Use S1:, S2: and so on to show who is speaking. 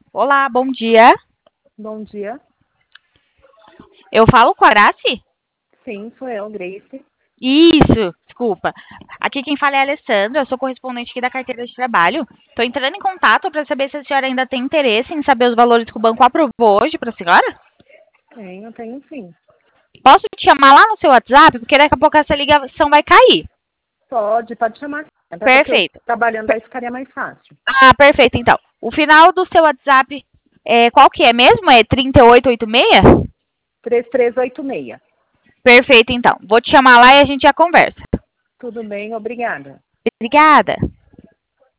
S1: Olá, bom dia.
S2: Bom dia.
S1: Eu falo com a Araci?
S2: Sim, sou eu, Grace.
S1: Isso, desculpa. Aqui quem fala é a Alessandra, eu sou correspondente aqui da carteira de trabalho. Estou entrando em contato para saber se a senhora ainda tem interesse em saber os valores que o banco aprovou hoje para a senhora.
S2: Tenho sim.
S1: Posso te chamar lá no seu WhatsApp? Porque daqui a pouco essa ligação vai cair.
S2: Pode chamar. Até porque eu
S1: Perfeito.
S2: trabalhando aí ficaria mais fácil.
S1: Ah, perfeito, então. O final do seu WhatsApp, qual que é mesmo? É 3886?
S2: 3386.
S1: Perfeito, então. Vou te chamar lá e a gente já conversa.
S2: Tudo bem, obrigada.
S1: Obrigada.